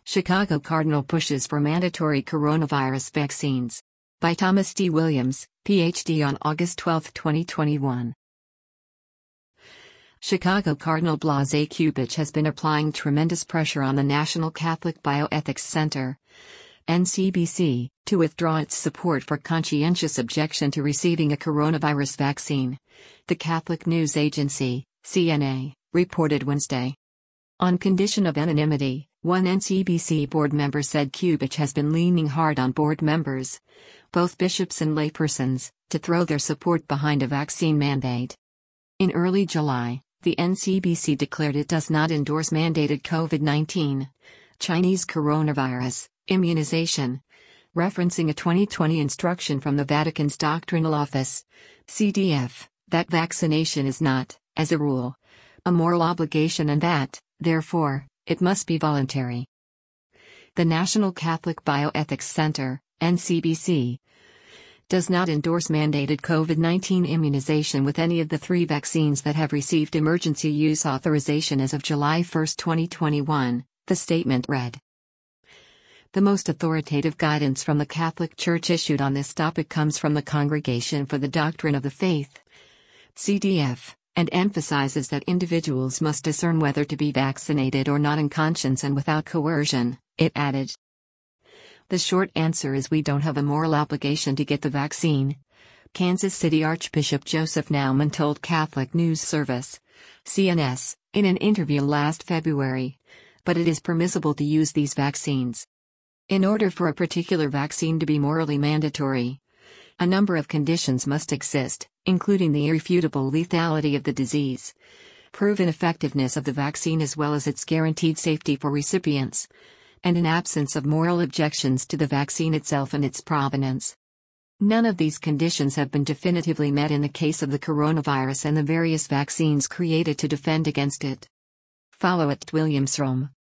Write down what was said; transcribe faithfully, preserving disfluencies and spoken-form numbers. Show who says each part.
Speaker 1: Chicago Cardinal pushes for mandatory coronavirus vaccines. By Thomas D. Williams, P H D on August twelfth, twenty twenty-one. Chicago Cardinal Blase Cupich has been applying tremendous pressure on the National Catholic Bioethics Center, N C B C, to withdraw its support for conscientious objection to receiving a coronavirus vaccine, the Catholic News Agency, C N A, reported Wednesday. On condition of anonymity, one N C B C board member said Cupich has been leaning hard on board members, both bishops and laypersons, to throw their support behind a vaccine mandate. In early July, the N C B C declared it does not endorse mandated COVID nineteen, Chinese coronavirus, immunization, referencing a twenty twenty instruction from the Vatican's Doctrinal Office, C D F, that vaccination is not, as a rule, a moral obligation and that, therefore, it must be voluntary. The National Catholic Bioethics Center, N C B C, does not endorse mandated COVID nineteen immunization with any of the three vaccines that have received emergency use authorization as of July first, twenty twenty-one, the statement read. The most authoritative guidance from the Catholic Church issued on this topic comes from the Congregation for the Doctrine of the Faith, C D F, and emphasizes that individuals must discern whether to be vaccinated or not in conscience and without coercion, it added. The short answer is we don't have a moral obligation to get the vaccine, Kansas City Archbishop Joseph Naumann told Catholic News Service, C N S, in an interview last February, but it is permissible to use these vaccines. In order for a particular vaccine to be morally mandatory, a number of conditions must exist, including the irrefutable lethality of the disease, proven effectiveness of the vaccine as well as its guaranteed safety for recipients, and an absence of moral objections to the vaccine itself and its provenance. None of these conditions have been definitively met in the case of the coronavirus and the various vaccines created to defend against it. Follow at Williams Rome.